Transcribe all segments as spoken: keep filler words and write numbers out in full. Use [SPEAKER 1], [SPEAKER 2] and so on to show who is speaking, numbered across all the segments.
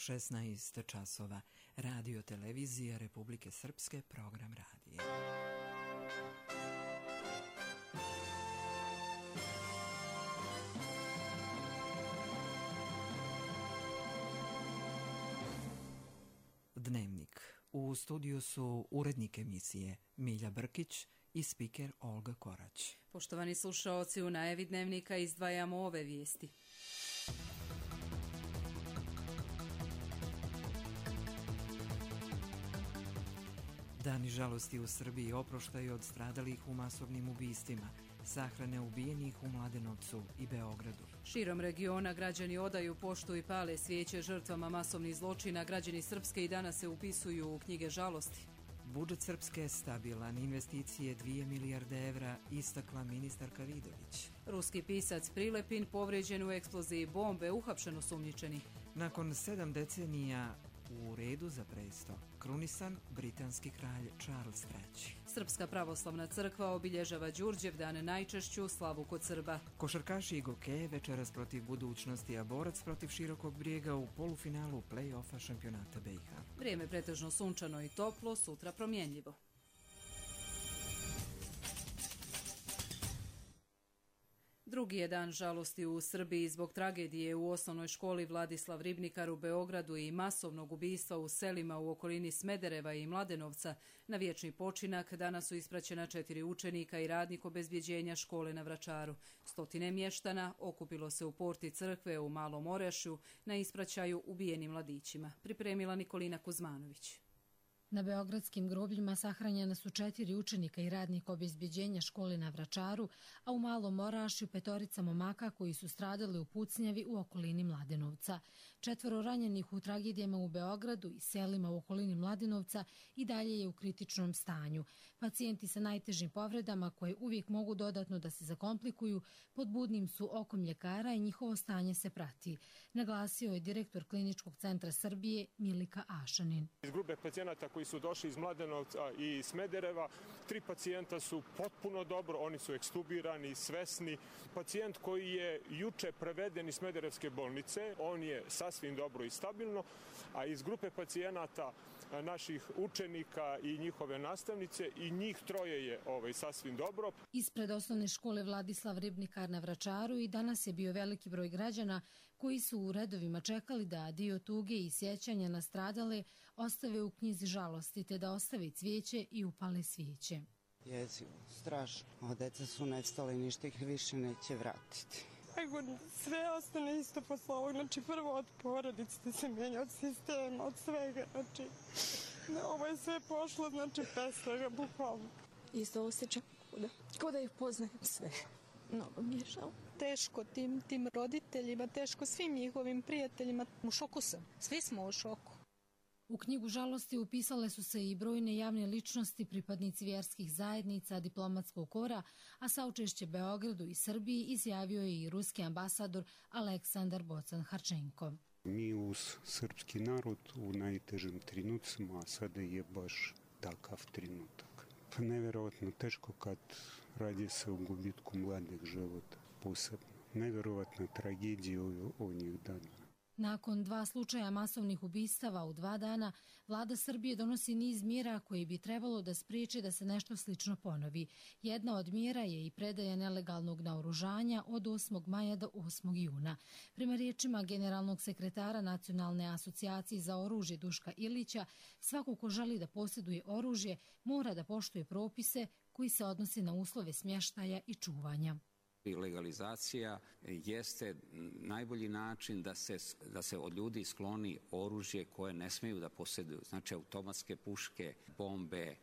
[SPEAKER 1] šesnaest časova. Radio televizija Republike Srpske, program radija. Dnevnik. U studiju su urednik emisije Milja Brkić i spiker Olga Korać.
[SPEAKER 2] Poštovani slušaoci, u najavi Dnevnika izdvajamo ove vijesti.
[SPEAKER 1] Dani žalosti u Srbiji oproštaju od stradalih u masovnim ubistvima, sahrane ubijenih u Mladenovcu i Beogradu.
[SPEAKER 2] Širom regiona građani odaju poštu i pale svijeće žrtvama masovnih zločina. Građani Srpske i danas se upisuju u knjige žalosti.
[SPEAKER 1] Budžet Srpske je stabilan, investicije dvije milijarde evra, istakla ministarka Vidović.
[SPEAKER 2] Ruski pisac Prilepin povrijeđen u eksploziji bombe, uhapšen osumnjičeni.
[SPEAKER 1] Nakon sedam decenija u redu za presto, krunisan britanski kralj Charles treći.
[SPEAKER 2] Srpska pravoslavna crkva obilježava Đurđevdan, najčešću slavu kod Srba.
[SPEAKER 1] Košarkaši i gokeje večeras protiv Budućnosti, a borac protiv Širokog Brijega u polufinalu play-offa šampionata B i H.
[SPEAKER 2] Vrijeme pretežno sunčano i toplo, sutra promjenljivo. Drugi je dan žalosti u Srbiji zbog tragedije u osnovnoj školi Vladislav Ribnikar u Beogradu i masovnog ubistva u selima u okolini Smedereva i Mladenovca. Na vječni počinak danas su ispraćena četiri učenika i radnik obezbjeđenja škole na Vračaru. Stotine mještana okupilo se u porti crkve u Malom Orešju na ispraćaju ubijenim mladićima. Pripremila Nikolina Kuzmanović.
[SPEAKER 3] Na beogradskim grobljima sahranjena su četiri učenika i radnika obezbjeđenja škole na Vračaru, a u Malom Orašju petorica momaka koji su stradali u pucnjavi u okolini Mladenovca. Četvoro ranjenih u tragedijama u Beogradu i selima u okolini Mladenovca i dalje je u kritičnom stanju. Pacijenti sa najtežim povredama, koje uvijek mogu dodatno da se zakomplikuju, pod budnim su okom ljekara i njihovo stanje se prati. Naglasio je direktor Kliničkog centra Srbije Milika Ašanin.
[SPEAKER 4] Iz grupe pacijenata koji su došli iz Mladenovca i Smedereva, tri pacijenta su potpuno dobro, oni su ekstubirani, svesni. Pacijent koji je juče preveden iz Smederevske bolnice, on je sasvim dobro i stabilno, a iz grupe pacijenata naših učenika i njihove nastavnice i njih troje je ovaj, sasvim dobro.
[SPEAKER 3] Ispred osnovne škole Vladislav Ribnikar na Vračaru i danas je bio veliki broj građana koji su u redovima čekali da dio tuge i sjećanja na stradale ostave u knjizi žalosti, te da ostave cvijeće i upale svijeće.
[SPEAKER 5] Jezivo, strašno. Ova deca su nestale i ništa ih više neće vratiti.
[SPEAKER 6] Nego sve ostane isto posle ovog, znači prvo od porodice da se menja, od sistema, od svega, znači ovo je sve pošlo, znači bez svega, bukvalno.
[SPEAKER 7] Isto osjećam kuda, kao da ih poznajem sve, mnogo mi je žao.
[SPEAKER 8] Teško tim, tim roditeljima, teško svim njihovim prijateljima, u šoku sam, svi smo u šoku.
[SPEAKER 3] U knjigu žalosti upisale su se i brojne javne ličnosti, pripadnici vjerskih zajednica, diplomatskog kora, a saučešće Beogradu i Srbiji izjavio je i ruski ambasador Aleksandar Bocan-Harčenko.
[SPEAKER 9] Mi uz srpski narod u najtežim trenucima, a sada je baš takav trenutak. Nevjerovatno teško kad radi se o gubitku mladih života, posebno. Nevjerovatna tragedija ovih dana.
[SPEAKER 3] Nakon dva slučaja masovnih ubistava u dva dana, vlada Srbije donosi niz mjera koje bi trebalo da spriječe da se nešto slično ponovi. Jedna od mjera je i predaja nelegalnog naoružanja od osmog maja do osmog juna. Prema riječima generalnog sekretara Nacionalne asocijacije za oružje Duška Ilića, svako ko želi da posjeduje oružje mora da poštuje propise koji se odnose na uslove smještaja i čuvanja.
[SPEAKER 10] Legalizacija jeste najbolji način da se, da se od ljudi skloni oružje koje ne smiju da posjeduju, znači automatske puške, bombe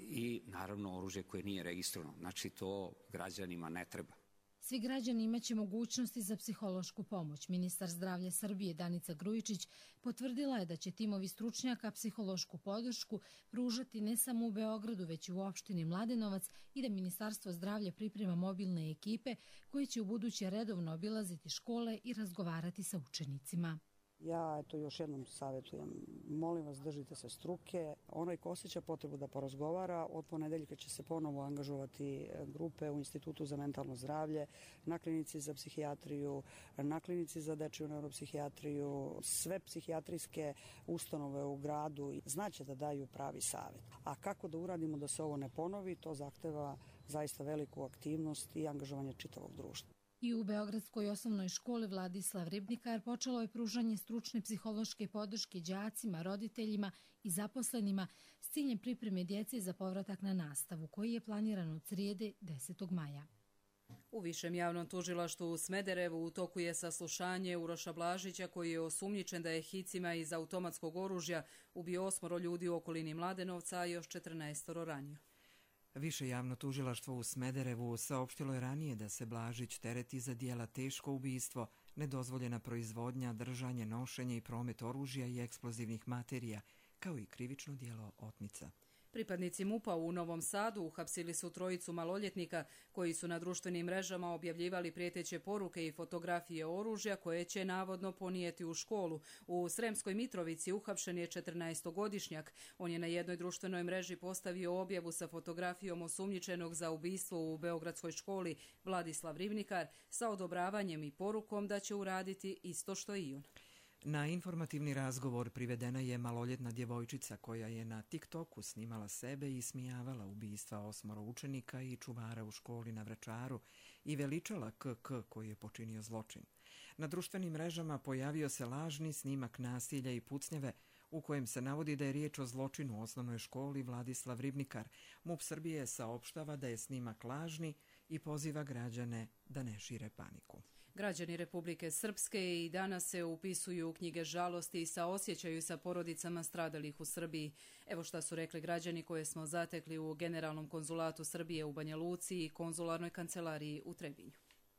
[SPEAKER 10] i naravno oružje koje nije registrovano. Znači to građanima ne treba.
[SPEAKER 3] Svi građani imaće mogućnosti za psihološku pomoć. Ministar zdravlja Srbije Danica Grujičić potvrdila je da će timovi stručnjaka psihološku podršku pružati ne samo u Beogradu, već i u opštini Mladenovac i da Ministarstvo zdravlja priprema mobilne ekipe koje će u buduće redovno obilaziti škole i razgovarati sa učenicima.
[SPEAKER 11] Ja eto još jednom savjetujem, molim vas držite se struke, onaj ko osjeća potrebu da porazgovara, od ponedeljka će se ponovo angažovati grupe u Institutu za mentalno zdravlje, na klinici za psihijatriju, na klinici za dečiju neuropsihijatriju, sve psihijatrijske ustanove u gradu znaće da daju pravi savjet. A kako da uradimo da se ovo ne ponovi, to zahteva zaista veliku aktivnost i angažovanje čitavog društva.
[SPEAKER 3] I u Beogradskoj osnovnoj školi Vladislav Ribnikar počelo je pružanje stručne psihološke podrške đacima, roditeljima i zaposlenima s ciljem pripreme djece za povratak na nastavu, koji je planiran od srijede desetog maja.
[SPEAKER 2] U Višem javnom tužilaštvu u Smederevu u toku je saslušanje Uroša Blažića, koji je osumnjičen da je hicima iz automatskog oružja ubio osmoro ljudi u okolini Mladenovca, a još četrnaestoro ranio.
[SPEAKER 1] Više javno tužilaštvo u Smederevu saopštilo je ranije da se Blažić tereti za dijela teško ubistvo, nedozvoljena proizvodnja, držanje, nošenje i promet oružja i eksplozivnih materija, kao i krivično dijelo otmica.
[SPEAKER 2] Pripadnici MUP-a u Novom Sadu uhapsili su trojicu maloljetnika koji su na društvenim mrežama objavljivali prijeteće poruke i fotografije oružja koje će navodno ponijeti u školu. U Sremskoj Mitrovici uhapšen je četrnaestogodišnjak. On je na jednoj društvenoj mreži postavio objavu sa fotografijom osumnjičenog za ubistvo u beogradskoj školi Vladislav Ribnikar sa odobravanjem i porukom da će uraditi isto što i on.
[SPEAKER 1] Na informativni razgovor privedena je maloljetna djevojčica koja je na TikToku snimala sebe i ismijavala ubistva osmoro učenika i čuvara u školi na Vračaru i veličala K K koji je počinio zločin. Na društvenim mrežama pojavio se lažni snimak nasilja i pucnjave u kojem se navodi da je riječ o zločinu u osnovnoj školi Vladislav Ribnikar. MUP Srbije saopštava da je snimak lažni i poziva građane da ne šire paniku.
[SPEAKER 2] Građani Republike Srpske i danas se upisuju u knjige žalosti i saosjećaju sa porodicama stradalih u Srbiji. Evo šta su rekli građani koje smo zatekli u Generalnom konzulatu Srbije u Banja Luci i konzularnoj kancelariji u Trebinju.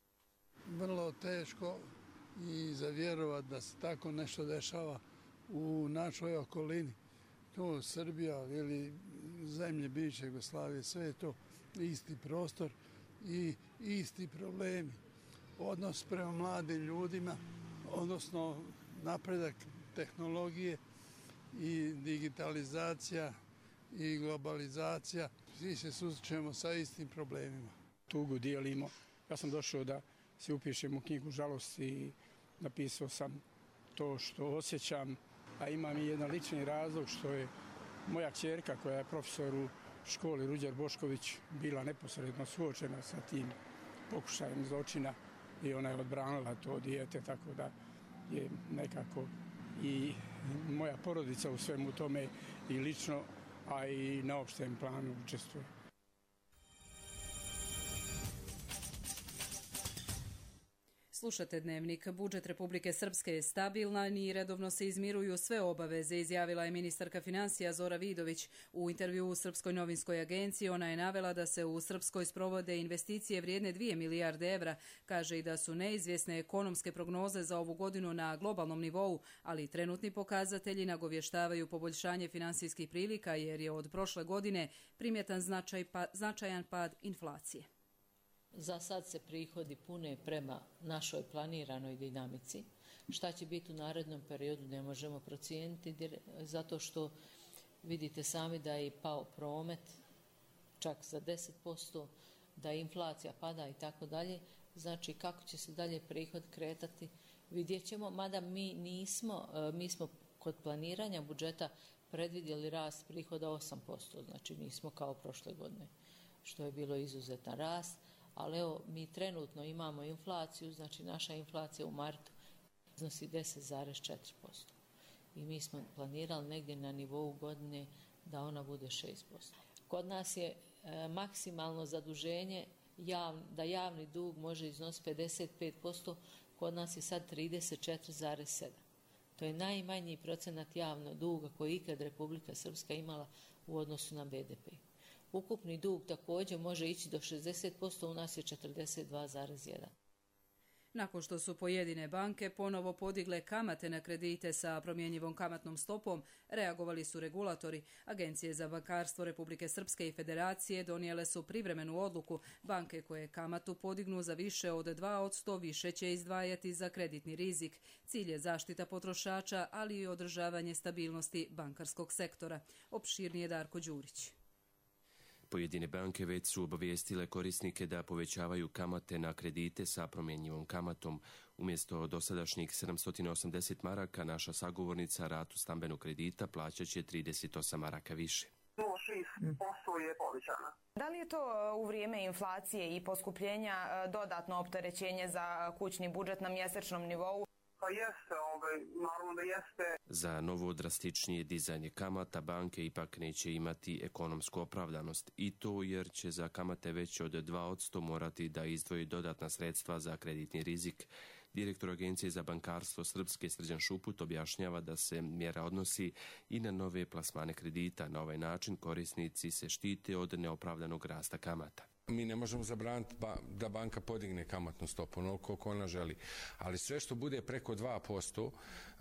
[SPEAKER 12] Vrlo teško i za vjerovat da se tako nešto dešava u našoj okolini. To Srbija ili zemlje bivše Jugoslavije, sve je to isti prostor i isti problemi. Odnos prema mladim ljudima, odnosno napredak tehnologije i digitalizacija i globalizacija. Svi se susrećemo sa istim problemima.
[SPEAKER 13] Tugu dijelimo. Ja sam došao da se upišem u knjigu žalosti i napisao sam to što osjećam, a imam i jedan lični razlog što je moja kćerka koja je profesor u školi Ruđer Bošković bila neposredno suočena sa tim pokušajem zločina i ona je odbranila to dijete, tako da je nekako i moja porodica u svemu tome i lično, a i na opštem planu učestvuje.
[SPEAKER 2] Slušate Dnevnik. Budžet Republike Srpske je stabilan i redovno se izmiruju sve obaveze, izjavila je ministarka financija Zora Vidović. U intervju u Srpskoj novinskoj agenciji ona je navela da se u Srpskoj sprovode investicije vrijedne dvije milijarde evra. Kaže i da su neizvjesne ekonomske prognoze za ovu godinu na globalnom nivou, ali trenutni pokazatelji nagovještavaju poboljšanje finansijskih prilika jer je od prošle godine primjetan značaj, pa, značajan pad inflacije.
[SPEAKER 14] Za sad se prihodi pune prema našoj planiranoj dinamici. Šta će biti u narednom periodu ne možemo procijeniti, zato što vidite sami da je pao promet čak za deset posto, da inflacija pada i tako dalje. Znači kako će se dalje prihod kretati vidjet ćemo, mada mi nismo, mi smo kod planiranja budžeta predvidjeli rast prihoda osam posto, znači nismo kao prošle godine, što je bilo izuzetan rast. Ali evo, mi trenutno imamo inflaciju, znači naša inflacija u martu iznosi deset zarez četiri posto. I mi smo planirali negdje na nivou godine da ona bude šest posto. Kod nas je e, maksimalno zaduženje, jav, da javni dug može iznositi pedeset pet posto, kod nas je sad trideset četiri zarez sedam. To je najmanji procenat javnog duga koji ikad Republika Srpska imala u odnosu na B D P. Ukupni dug također može ići do šezdeset posto, u nas je četrdeset dva zarez jedan.
[SPEAKER 2] Nakon što su pojedine banke ponovo podigle kamate na kredite sa promjenjivom kamatnom stopom, reagovali su regulatori. Agencije za bankarstvo Republike Srpske i Federacije donijele su privremenu odluku. Banke koje kamatu podignu za više od dva posto više će izdvajati za kreditni rizik. Cilj je zaštita potrošača, ali i održavanje stabilnosti bankarskog sektora. Opširnije Darko Đurić.
[SPEAKER 15] Pojedine banke već su obavijestile korisnike da povećavaju kamate na kredite sa promjenjivom kamatom. Umjesto dosadašnjih sedamsto osamdeset maraka, naša sagovornica ratu stambenog kredita plaćat će trideset osam maraka više.
[SPEAKER 16] nula zarez šest posto je povećana. Da li je to u vrijeme inflacije i poskupljenja dodatno opterećenje za kućni budžet na mjesečnom nivou? Pa jeste, ovaj, naravno da jeste.
[SPEAKER 15] Za novo drastičnije dizanje kamata banke ipak neće imati ekonomsku opravdanost, i to jer će za kamate veće od dva posto morati da izdvoji dodatna sredstva za kreditni rizik. Direktor Agencije za bankarstvo Srpske Srđan Šuput objašnjava da se mjera odnosi i na nove plasmane kredita. Na ovaj način korisnici se štite od neopravdanog rasta kamata.
[SPEAKER 17] Mi ne možemo zabraniti da banka podigne kamatnu stopu onoliko koliko ona želi, ali sve što bude preko dva posto,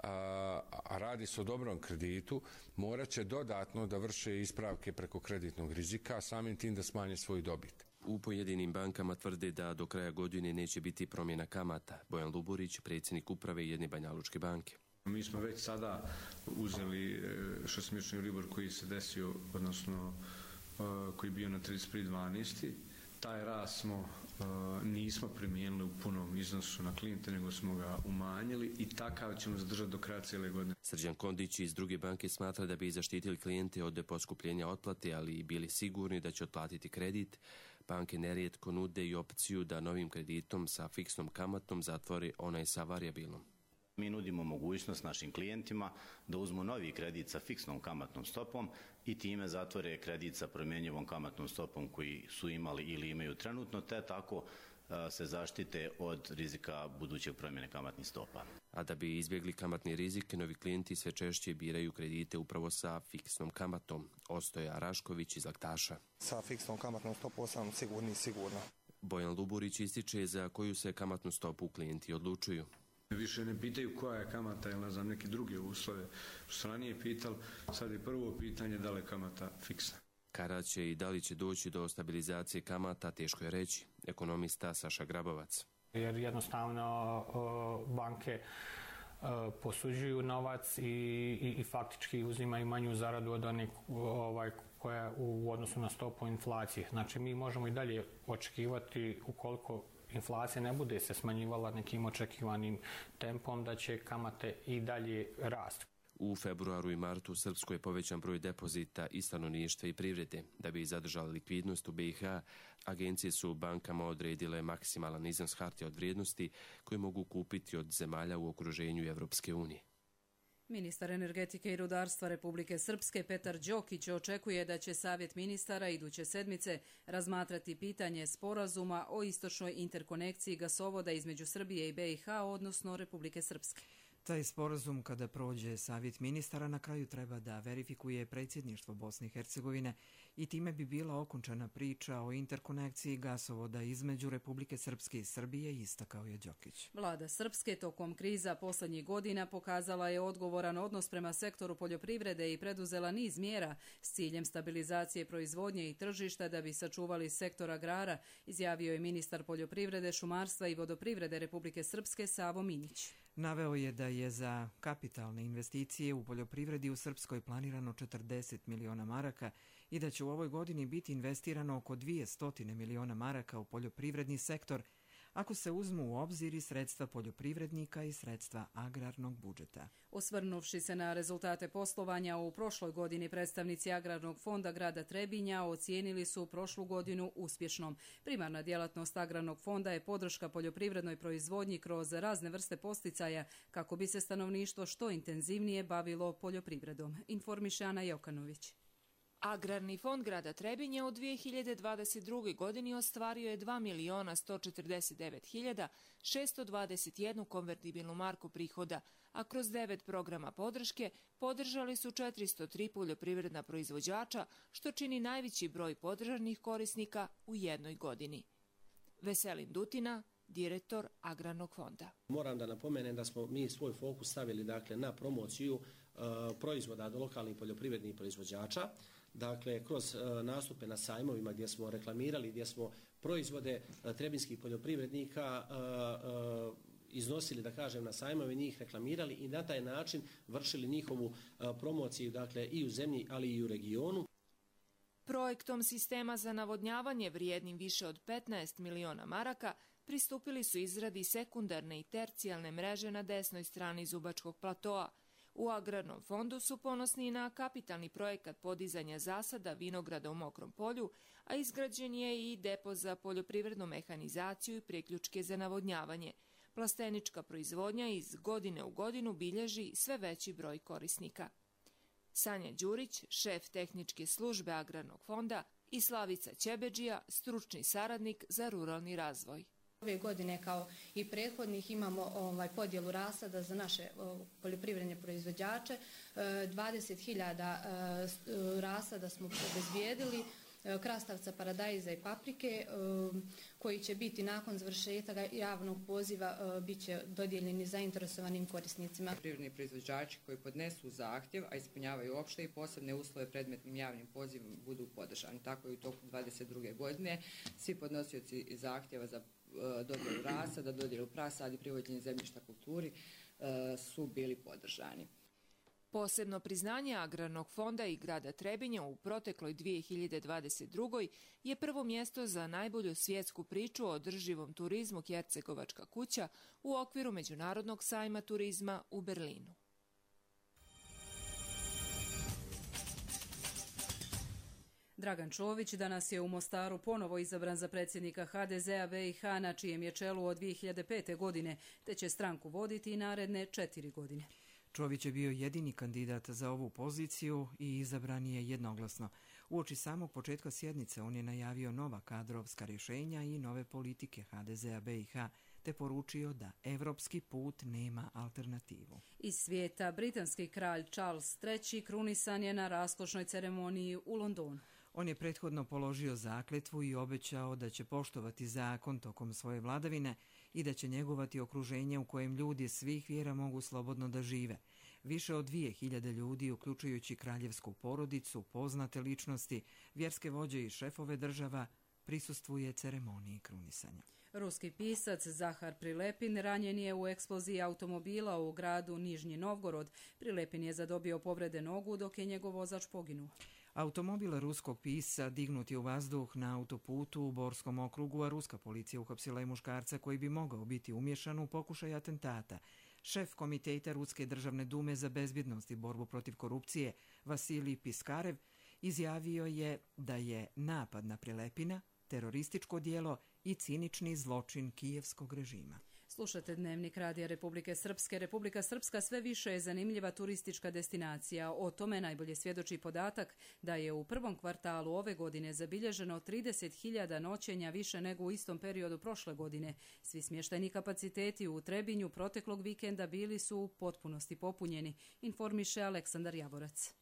[SPEAKER 17] a radi se o dobrom kreditu, morat će dodatno da vrše ispravke preko kreditnog rizika, a samim tim da smanje svoju dobit.
[SPEAKER 15] U pojedinim bankama tvrde da do kraja godine neće biti promjena kamata. Bojan Luburić, predsjednik uprave jedne banjalučke banke.
[SPEAKER 18] Mi smo već sada uzeli šestomjesečni Euribor koji se desio, odnosno koji je bio na trideset prvi dvanaesti. Taj rast smo uh, nismo primijenili u punom iznosu na klijente, nego smo ga umanjili i takav ćemo zadržati do kraja cijele godine.
[SPEAKER 15] Srđan Kondić iz druge banke smatra da bi zaštitili klijente od poskupljenja otplate, ali i bili sigurni da će otplatiti kredit. Banke nerijetko nude i opciju da novim kreditom sa fiksnom kamatom zatvori onaj sa varijabilnom.
[SPEAKER 19] Mi nudimo mogućnost našim klijentima da uzmu novi kredit sa fiksnom kamatnom stopom i time zatvore kredit sa promjenjivom kamatnom stopom koji su imali ili imaju trenutno, te tako se zaštite od rizika budućeg promjene kamatnih stopa.
[SPEAKER 15] A da bi izbjegli kamatni rizik, novi klijenti sve češće biraju kredite upravo sa fiksnom kamatom. Ostoja Rašković iz Laktaša.
[SPEAKER 20] Sa fiksnom kamatnom stopom sam sigurni i sigurno.
[SPEAKER 15] Bojan Luburić ističe za koju se kamatnu stopu klijenti odlučuju.
[SPEAKER 18] Više ne pitaju koja je kamata ili ne znam neke druge uslove. Što sam ranije pitali, sad je prvo pitanje da li je kamata fiksna.
[SPEAKER 15] Kada će i da li će doći do stabilizacije kamata, teško je reći. Ekonomista Saša Grabovac.
[SPEAKER 21] Jer jednostavno banke posuđuju novac i, i, i faktički uzimaju manju zaradu od onih ovaj, koja u odnosu na stopu inflacije. Znači mi možemo i dalje očekivati ukoliko inflacija ne bude se smanjivala nekim očekivanim tempom da će kamate i dalje rasti.
[SPEAKER 15] U februaru i martu u Srpskoj je povećan broj depozita i stanovništva i privrede. Da bi zadržali likvidnost u B i H, agencije su bankama odredile maksimalan iznos hartija od vrijednosti koje mogu kupiti od zemalja u okruženju Evropske unije.
[SPEAKER 2] Ministar energetike i rudarstva Republike Srpske Petar Đokić očekuje da će Savjet ministara iduće sedmice razmatrati pitanje sporazuma o istočnoj interkonekciji gasovoda između Srbije i B i H, odnosno Republike Srpske.
[SPEAKER 1] Taj sporazum, kada prođe Savjet ministara, na kraju treba da verifikuje predsjedništvo Bosne i Hercegovine i time bi bila okončana priča o interkonekciji gasovoda između Republike Srpske i Srbije, istakao je Đokić.
[SPEAKER 2] Vlada Srpske tokom kriza poslednjih godina pokazala je odgovoran odnos prema sektoru poljoprivrede i preduzela niz mjera s ciljem stabilizacije proizvodnje i tržišta da bi sačuvali sektor agrara, izjavio je ministar poljoprivrede, šumarstva i vodoprivrede Republike Srpske Savo Minić.
[SPEAKER 1] Naveo je da je za kapitalne investicije u poljoprivredi u Srpskoj planirano četrdeset miliona maraka i da će u ovoj godini biti investirano oko dvjesto miliona maraka u poljoprivredni sektor, ako se uzmu u obzir i sredstva poljoprivrednika i sredstva agrarnog budžeta.
[SPEAKER 2] Osvrnuvši se na rezultate poslovanja u prošloj godini, predstavnici Agrarnog fonda grada Trebinja ocijenili su prošlu godinu uspješnom. Primarna djelatnost Agrarnog fonda je podrška poljoprivrednoj proizvodnji kroz razne vrste posticaja kako bi se stanovništvo što intenzivnije bavilo poljoprivredom, informiše Ana Jokanović.
[SPEAKER 22] Agrarni fond grada Trebinja u dvije hiljade dvadeset druge. godini ostvario je dva miliona sto četrdeset devet hiljada šesto dvadeset jednu konvertibilnu marku prihoda, a kroz devet programa podrške podržali su četiristo tri poljoprivredna proizvođača, što čini najveći broj podržanih korisnika u jednoj godini. Veselin Dutina, direktor Agrarnog fonda.
[SPEAKER 4] Moram da napomenem da smo mi svoj fokus stavili dakle, na promociju uh, proizvoda do lokalnih poljoprivrednih proizvođača, dakle kroz uh, nastupe na sajmovima gdje smo reklamirali, gdje smo proizvode uh, trebinskih poljoprivrednika uh, uh, iznosili, da kažem, na sajmove, njih reklamirali i na taj način vršili njihovu uh, promociju dakle, i u zemlji, ali i u regionu.
[SPEAKER 22] Projektom sistema za navodnjavanje vrijednim više od petnaest miliona maraka pristupili su izradi sekundarne i tercijalne mreže na desnoj strani Zubačkog platoa. U Agrarnom fondu su ponosni na kapitalni projekat podizanja zasada vinograda u Mokrom polju, a izgrađen je i depo za poljoprivrednu mehanizaciju i priključke za navodnjavanje. Plastenička proizvodnja iz godine u godinu bilježi sve veći broj korisnika. Sanja Đurić, šef tehničke službe Agrarnog fonda, i Slavica Ćebedžija, stručni saradnik za ruralni razvoj.
[SPEAKER 5] Ove godine kao i prethodnih imamo ovaj, podjelu rasada za naše o, poljoprivredne proizvođače. E, dvadeset hiljada e, rasada smo obezbijedili, e, krastavca, paradajza i paprike, e, koji će biti nakon završetka javnog poziva e, bit će dodijeljeni zainteresovanim korisnicima.
[SPEAKER 23] Poljoprivredni proizvođači koji podnesu zahtjev, a ispunjavaju opšte i posebne uslove predmetnim javnim pozivom budu podržani. Tako je u toku dvadeset druge godine svi podnosioci zahtjeva za dodjelu rasada, dodjelu prasadi, privođenje zemljišta kulturi su bili podržani.
[SPEAKER 22] Posebno priznanje Agrarnog fonda i grada Trebinja u protekloj dvije hiljade dvadeset drugoj je prvo mjesto za najbolju svjetsku priču o održivom turizmu Hercegovačka kuća u okviru Međunarodnog sajma turizma u Berlinu.
[SPEAKER 2] Dragan Čović danas je u Mostaru ponovo izabran za predsjednika ha de zea be i ha, na čijem je čelu od dvije hiljade pete. godine, te će stranku voditi i naredne četiri godine.
[SPEAKER 1] Čović je bio jedini kandidat za ovu poziciju i izabran je jednoglasno. Uoči samog početka sjednice on je najavio nova kadrovska rješenja i nove politike ha de zea be i ha, te poručio da evropski put nema alternativu.
[SPEAKER 2] Iz svijeta, britanski kralj Charles treći krunisan je na raskošnoj ceremoniji u Londonu.
[SPEAKER 1] On je prethodno položio zakletvu i obećao da će poštovati zakon tokom svoje vladavine i da će njegovati okruženje u kojem ljudi svih vjera mogu slobodno da žive. Više od dvije hiljade ljudi, uključujući kraljevsku porodicu, poznate ličnosti, vjerske vođe i šefove država, prisustvuje ceremoniji krunisanja.
[SPEAKER 2] Ruski pisac Zahar Prilepin ranjen je u eksploziji automobila u gradu Nižnji Novgorod. Prilepin je zadobio povrede nogu dok je njegov vozač poginuo.
[SPEAKER 1] Automobil ruskog pisca dignut je u vazduh na autoputu u Borskom okrugu, a ruska policija uhapsila je muškarca koji bi mogao biti umješan u pokušaj atentata. Šef komiteta Ruske državne dume za bezbjednost i borbu protiv korupcije Vasilij Piskarev izjavio je da je napad na Prilepina terorističko djelo i cinični zločin kijevskog režima.
[SPEAKER 2] Slušate Dnevnik Radija Republike Srpske. Republika Srpska sve više je zanimljiva turistička destinacija. O tome najbolje svjedoči podatak da je u prvom kvartalu ove godine zabilježeno trideset hiljada noćenja više nego u istom periodu prošle godine. Svi smještajni kapaciteti u Trebinju proteklog vikenda bili su u potpunosti popunjeni, informiše Aleksandar Javorac.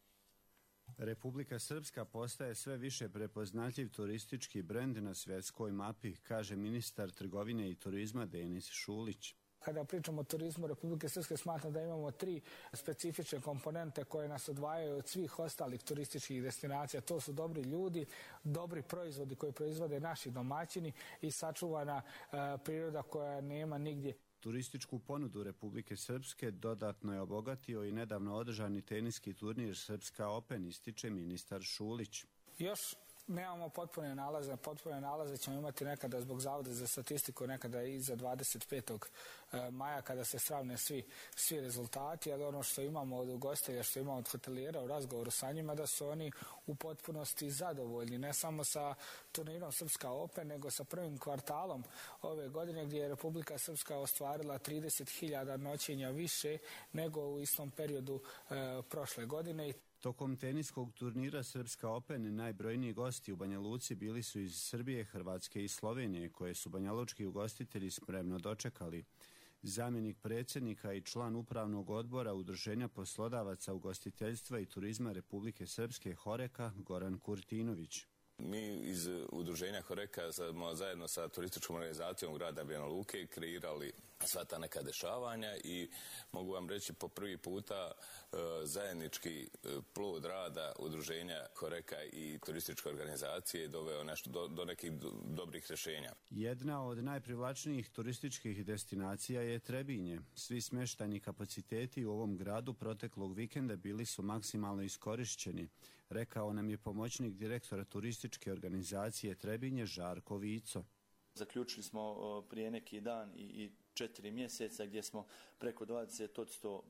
[SPEAKER 24] Republika Srpska postaje sve više prepoznatljiv turistički brend na svjetskoj mapi, kaže ministar trgovine i turizma Denis Šulić.
[SPEAKER 25] Kada pričamo o turizmu Republike Srpske, smatram da imamo tri specifične komponente koje nas odvajaju od svih ostalih turističkih destinacija. To su dobri ljudi, dobri proizvodi koji proizvode naši domaćini i sačuvana e, priroda koja nema nigdje.
[SPEAKER 24] Turističku ponudu Republike Srpske dodatno je obogatio i nedavno održani teniski turnir Srpska Open, ističe ministar Šulić.
[SPEAKER 25] Još nemamo potpune nalaze, potpune nalaze ćemo imati nekada zbog Zavoda za statistiku, nekada i za dvadeset petog maja kada se sravne svi, svi rezultati, ali ono što imamo od ugostitelja, što imamo od hotelijera u razgovoru sa njima, da su oni u potpunosti zadovoljni, ne samo sa turnirom Srpska Open, nego sa prvim kvartalom ove godine gdje je Republika Srpska ostvarila trideset hiljada noćenja više nego u istom periodu e, prošle godine.
[SPEAKER 24] Tokom teniskog turnira Srpska Open najbrojniji gosti u Banja Luci bili su iz Srbije, Hrvatske i Slovenije, koje su banjalučki ugostitelji spremno dočekali. Zamjenik predsjednika i član upravnog odbora Udruženja poslodavaca ugostiteljstva i turizma Republike Srpske Horeka Goran Kurtinović.
[SPEAKER 6] Mi iz udruženja Horeka smo zajedno sa turističkom organizacijom grada Banja Luke kreirali sva ta neka dešavanja i mogu vam reći po prvi puta e, zajednički plod rada udruženja Horeka i turističke organizacije doveo nešto do, do nekih do, dobrih rješenja.
[SPEAKER 24] Jedna od najprivlačnijih turističkih destinacija je Trebinje. Svi smještajni kapaciteti u ovom gradu proteklog vikenda bili su maksimalno iskorišćeni, rekao nam je pomoćnik direktora turističke organizacije Trebinje Žarko Vico.
[SPEAKER 7] Zaključili smo prije neki dan i, i četiri mjeseca gdje smo preko dvadeset posto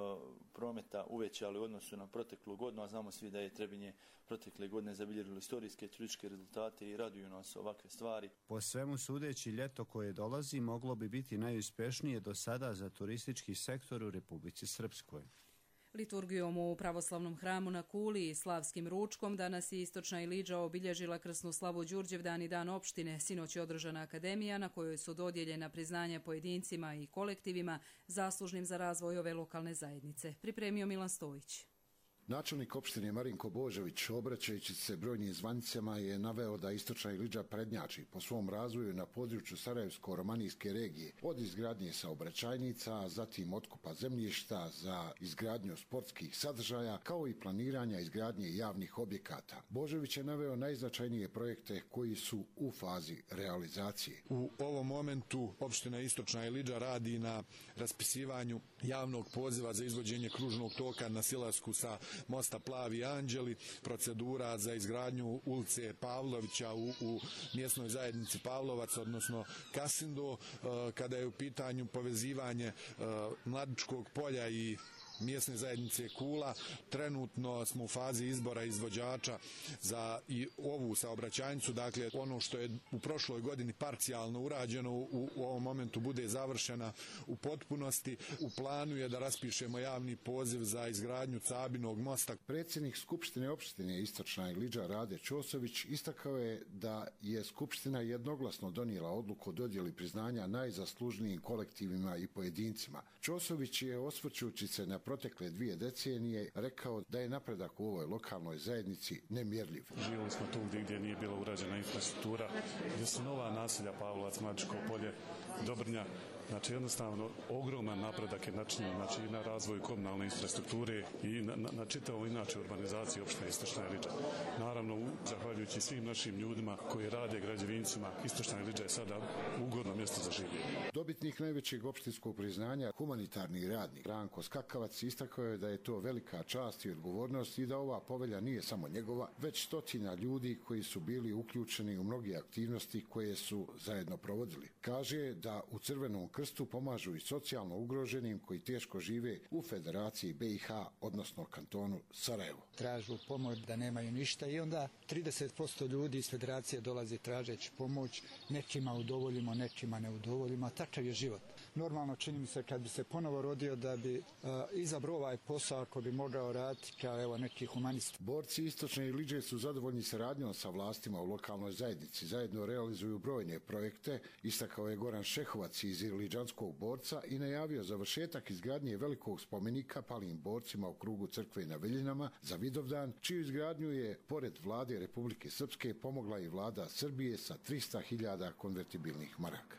[SPEAKER 7] prometa uvećali u odnosu na proteklu godinu, a znamo svi da je Trebinje protekle godine zabilježilo istorijske turističke rezultate i raduju nas ovakve stvari.
[SPEAKER 24] Po svemu sudeći, ljeto koje dolazi moglo bi biti najuspješnije do sada za turistički sektor u Republici Srpskoj.
[SPEAKER 2] Liturgijom u pravoslavnom hramu na Kuli i slavskim ručkom danas je Istočna Iliđa obilježila krsnu slavu Đurđevdan i dan opštine. Sinoć je održana akademija na kojoj su dodijeljena priznanja pojedincima i kolektivima zaslužnim za razvoj ove lokalne zajednice. Pripremio Milan Stojić.
[SPEAKER 8] Načelnik opštine Marinko Božović, obraćajući se brojnim zvanicama, je naveo da Istočna Iliđa prednjači po svom razvoju na području Sarajevsko-romanijske regije, od izgradnje saobraćajnica, zatim otkupa zemljišta za izgradnju sportskih sadržaja, kao i planiranja izgradnje javnih objekata. Božović je naveo najznačajnije projekte koji su u fazi realizacije.
[SPEAKER 9] U ovom momentu opština Istočna Iliđa radi na raspisivanju javnog poziva za izvođenje kružnog toka na silasku sa mosta Plavi Anđeli, procedura za izgradnju ulice Pavlovića u, u mjesnoj zajednici Pavlovac, odnosno Kasindo, kada je u pitanju povezivanje Mladičkog polja i mjesne zajednice Kula. Trenutno smo u fazi izbora izvođača za i ovu saobraćajnicu, dakle ono što je u prošloj godini parcijalno urađeno u, u ovom momentu bude završena u potpunosti. U planu je da raspišemo javni poziv za izgradnju Cabinog mosta.
[SPEAKER 8] Predsjednik Skupštine opštine Istočna Iliđa Rade Ćosović istakao je da je Skupština jednoglasno donijela odluku o dodjeli priznanja najzaslužnijim kolektivima i pojedincima. Ćosović je, osvrćući se na protekle dvije decenije, rekao da je napredak u ovoj lokalnoj zajednici nemjerljiv.
[SPEAKER 10] Živjeli smo tu gdje, gdje nije bila urađena infrastruktura, gdje su nova naselja Pavlovac, Mladičko polje, Dobrnja. Znači jednostavno ogroman napredak je načinjen, znači i na razvoju komunalne infrastrukture i na, na, na čitavu inače urbanizaciju opštine Istočna Iliđa. Naravno, u, zahvaljujući svim našim ljudima koji rade građevincima, Istočna Iliđa je sada ugodno mjesto za življenje.
[SPEAKER 8] Dobitnik najvećeg opštinskog priznanja, humanitarni radnik Ranko Skakavac, istakao je da je to velika čast i odgovornost i da ova povelja nije samo njegova, već stotina ljudi koji su bili uključeni u mnoge aktivnosti koje su zajedno provodili. Kaže da u Crvenom krstu pomažu i socijalno ugroženim koji teško žive u Federaciji B i H, odnosno kantonu Sarajevo.
[SPEAKER 26] Tražu pomoć da nemaju ništa i onda trideset posto ljudi iz Federacije dolazi tražeći pomoć, nekima udovoljimo, nekima ne udovoljimo, a takav je život. Normalno čini mi se kad bi se ponovo rodio da bi uh, izabrao ovaj posao ako bi mogao raditi kao evo neki humanist.
[SPEAKER 8] Borci Istočne Iliđe su zadovoljni saradnjom sa vlastima u lokalnoj zajednici. Zajedno realizuju brojne projekte, istakao je Goran Šehovac iz Iliđanskog borca i najavio završetak izgradnje velikog spomenika palim borcima u krugu crkve na Veljinama za Vidovdan, čiju izgradnju je pored vlade Republike Srpske pomogla i vlada Srbije sa trista hiljada konvertibilnih maraka.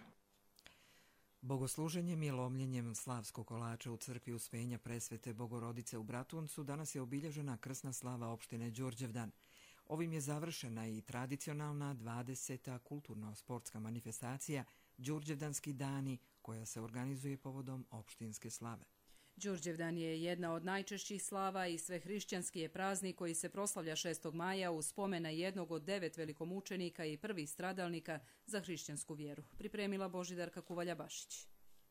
[SPEAKER 1] Bogosluženjem i lomljenjem slavskog kolača u crkvi Uspenja Presvete Bogorodice u Bratuncu danas je obilježena krsna slava opštine Đurđevdan. Ovim je završena i tradicionalna dvadeseta kulturno-sportska manifestacija Đurđevdanski dani, koja se organizuje povodom opštinske slave.
[SPEAKER 2] Đurđevdan je jedna od najčešćih slava i svehrišćanski je praznik koji se proslavlja šestog maja u spomena jednog od devet velikomučenika i prvih stradalnika za hrišćansku vjeru. Pripremila Božidarka Kuvalja-Bašić.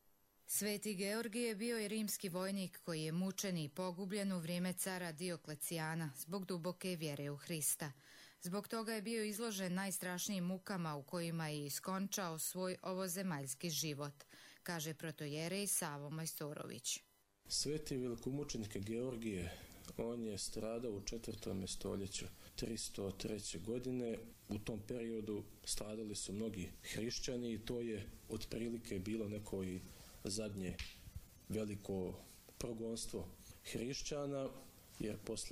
[SPEAKER 27] Sveti Georgije bio je rimski vojnik koji je mučen i pogubljen u vrijeme cara Dioklecijana zbog duboke vjere u Hrista. Zbog toga je bio izložen najstrašnijim mukama u kojima je iskončao svoj ovozemaljski život, kaže protojerej Savo Majstorović.
[SPEAKER 28] Sveti velikomučenik Georgije, on je stradao u četvrtom stoljeću, tristo treće godine. U tom periodu stradali su mnogi hrišćani i to je otprilike bilo neko i zadnje veliko progonstvo hrišćana, jer posle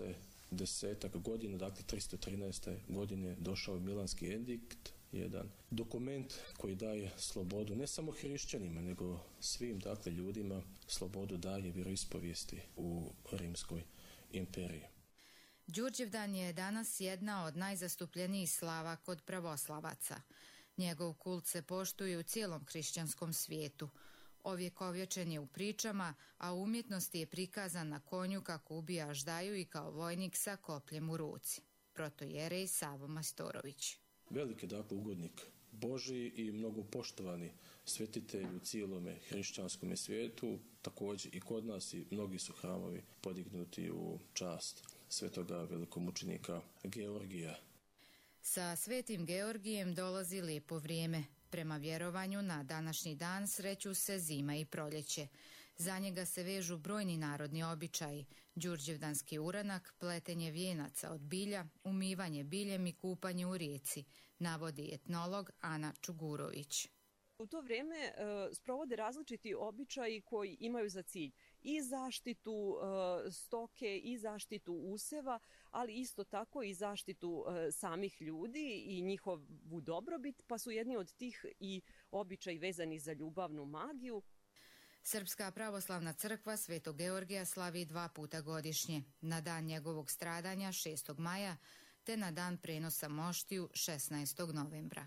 [SPEAKER 28] desetak godina, dakle tristo trinaeste godine došao je Milanski edikt, jedan dokument koji daje slobodu ne samo hrišćanima, nego svim dakle ljudima, slobodu daje vjeroispovijesti u Rimskoj imperiji.
[SPEAKER 27] Đurđevdan je danas jedna od najzastupljenijih slava kod pravoslavaca. Njegov kult se poštuje u cijelom hrišćanskom svijetu. Ovjekovječen je u pričama, a u umjetnosti je prikazan na konju kako ubija aždaju i kao vojnik sa kopljem u ruci. Protojerej Savo Majstorović.
[SPEAKER 28] Veliki dakle ugodnik Božji i mnogo poštovani svetitelj u cijelome hrišćanskome svijetu, također i kod nas, i mnogi su hramovi podignuti u čast svetoga velikomučenika Georgija.
[SPEAKER 27] Sa svetim Georgijem dolazi lijepo vrijeme. Prema vjerovanju na današnji dan sreću se zima i proljeće. Za njega se vežu brojni narodni običaji, đurđevdanski uranak, pletenje vijenaca od bilja, umivanje biljem i kupanje u rijeci, navodi etnolog Ana Čugurović.
[SPEAKER 3] U to vrijeme e, sprovode različiti običaji koji imaju za cilj i zaštitu e, stoke i zaštitu useva, ali isto tako i zaštitu e, samih ljudi i njihovu dobrobit, pa su jedni od tih i običaji vezani za ljubavnu magiju.
[SPEAKER 27] Srpska pravoslavna crkva Svetog Georgija slavi dva puta godišnje, na dan njegovog stradanja šestog maja te na dan prenosa moštiju šesnaestog novembra.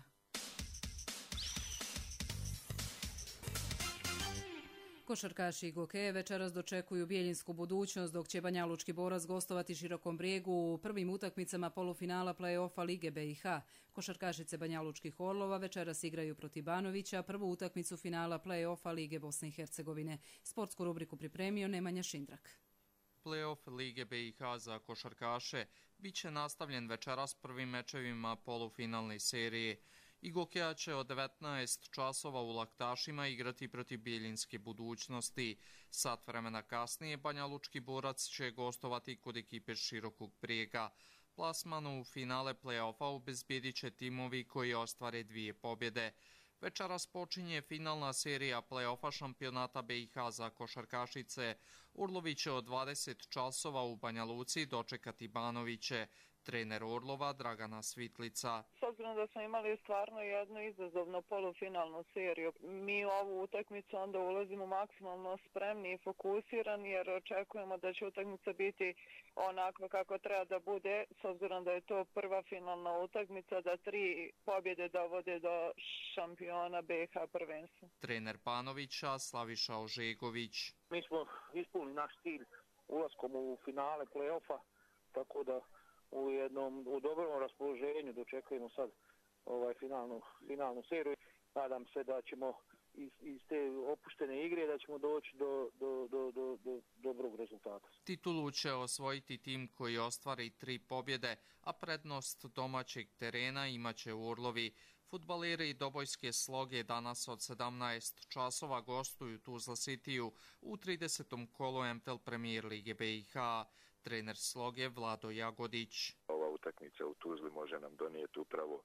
[SPEAKER 2] Košarkaši Gokeje večeras dočekuju bijeljinsku budućnost, dok će Banjalučki Borac gostovati Širokom Brijegu u prvim utakmicama polufinala play-offa Lige B i H. Košarkašice Banjalučkih Orlova večeras igraju protiv Banovića prvu utakmicu finala play-offa Lige Bosne i Hercegovine. Sportsku rubriku pripremio Nemanja Šindrak.
[SPEAKER 11] Play-off Lige B i H za košarkaše bit će nastavljen večeras prvim mečevima polufinalne serije. I Gokeja će od devetnaest časova u Laktašima igrati protiv Bijeljinske budućnosti. Sat vremena kasnije Banjalučki Borac će gostovati kod ekipe Širokog Brijega. Plasman u finale play-offa obezbjedit će timovi koji ostvare dvije pobjede. Večeras počinje finalna serija play-offa šampionata B i H za košarkašice. Orlovi će od dvadeset časova u Banja Luci dočekati Banoviće. Trener Orlova Dragana Svitlica.
[SPEAKER 12] S obzirom da smo imali stvarno jednu izazovnu polufinalnu seriju, mi u ovu utakmicu onda ulazimo maksimalno spremni i fokusirani jer očekujemo da će utakmica biti onakva kako treba da bude, s obzirom da je to prva finalna utakmica, da tri pobjede dovode do šampiona B i H prvenstva.
[SPEAKER 11] Trener Panovića Slaviša Ožegović.
[SPEAKER 13] Mi smo ispunili naš cilj ulaskom u finale play-offa, tako da u jednom u dobrom raspoloženju dočekujemo sad ovaj finalnu finalnu seriju. Nadam se da ćemo iz, iz te opuštene igre da ćemo doći do, do, do, do, do dobrog rezultata.
[SPEAKER 11] Titulu će osvojiti tim koji ostvari tri pobjede, a prednost domaćeg terena imaće u Orlovi. Fudbaleri Dobojske Sloge danas od sedamnaest časova gostuju Tuzla Cityu u tridesetom kolu M T L Premier Lige B i H. Trener Sloge Vlado Jagodić.
[SPEAKER 14] Ova utakmica u Tuzli može nam donijeti upravo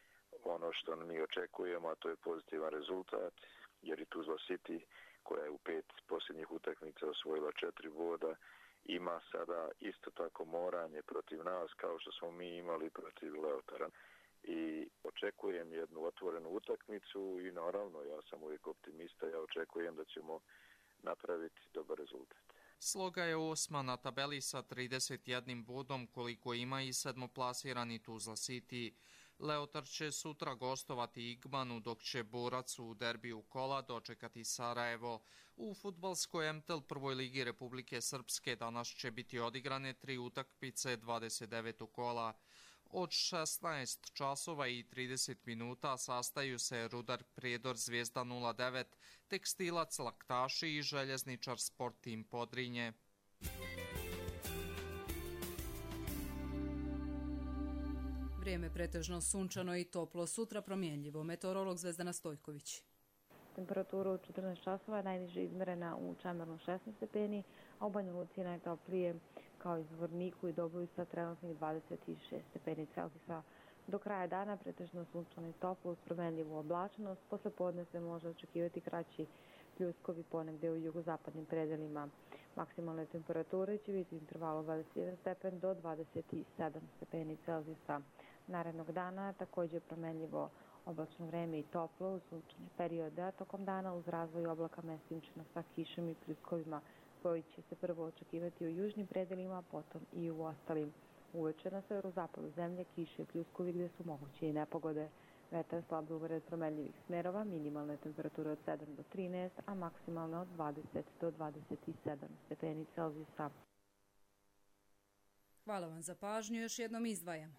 [SPEAKER 14] ono što mi očekujemo, a to je pozitivan rezultat, jer i Tuzla City, koja je u pet posljednjih utakmica osvojila četiri boda, ima sada isto tako moranje protiv nas kao što smo mi imali protiv Leotara. I očekujem jednu otvorenu utakmicu i naravno ja sam uvijek optimista, ja očekujem da ćemo napraviti dobar rezultat.
[SPEAKER 11] Sloga je osma na tabeli sa trideset jednim bodom koliko ima i sedmoplasirani Tuzla City. Leotar će sutra gostovati Igmanu, dok će Borac u derbiju kola dočekati Sarajevo. U fudbalskoj M T L prvoj ligi Republike Srpske danas će biti odigrane tri utakmice dvadeset devetog kola. Od šesnaest časova i trideset minuta sastaju se Rudar Prijedor Zvijezda nula devet, Tekstilac Laktaši i Željezničar Sport Tim Podrinje.
[SPEAKER 2] Vrijeme pretežno sunčano i toplo, sutra promjenljivo. Meteorolog Zvezdana Stojković.
[SPEAKER 16] Temperatura u četrnaest časova je najniže izmerena u Čemernu šesnaest stepeni, a u Banja Luci je najtoplije kao i Zvorniku i Doboju sa trenutnih dvadeset šest stepeni Celzijusa. Do kraja dana pretežno sunčano i toplo uz promjenljivu oblačenost. Posle podne se može očekivati kraći pljuskovi, ponegde u jugozapadnim predelima. Maksimalne temperature će biti u intervalu dvadeset jedan stepen do dvadeset sedam stepeni Celzijusa. Narednog dana također promenljivo oblačno vreme i toplo, uz sunčane periode, a tokom dana uz razvoj oblaka mestimično sa kišom i pljuskovima koji će se prvo očekivati u južnim predelima, potom i u ostalim. Uveče na severozapadu zemlje kiše i pljuskovi gdje su moguće i nepogode. Vetar slab do uvered promenljivih smerova, minimalne temperature od sedam do trinaest, a maksimalne od dvadeset do dvadeset sedam stepeni Celzijusa.
[SPEAKER 2] Hvala vam za pažnju, još jednom izdvajamo.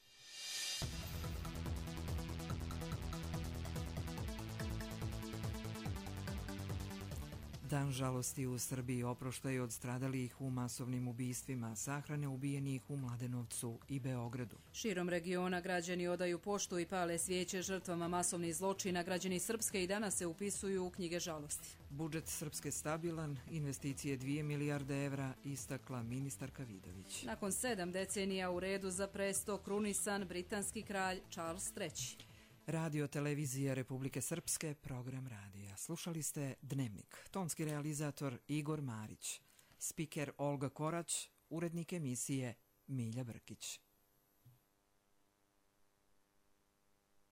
[SPEAKER 1] Dan žalosti u Srbiji oproštaj od stradalih u masovnim ubistvima, sahrane ubijenih u Mladenovcu i Beogradu.
[SPEAKER 2] Širom regiona građani odaju poštu i pale svijeće žrtvama masovnih zločina. Građani Srpske i danas se upisuju u knjige žalosti.
[SPEAKER 1] Budžet Srpske stabilan, investicije dvije milijarde evra, istakla ministarka Vidović.
[SPEAKER 2] Nakon sedam decenija u redu za presto krunisan britanski kralj Charles treći.
[SPEAKER 1] Radio televizija Republike Srpske, program radija. Slušali ste Dnevnik. Tonski realizator Igor Marić. Spiker Olga Korać, urednik emisije Milja Brkić.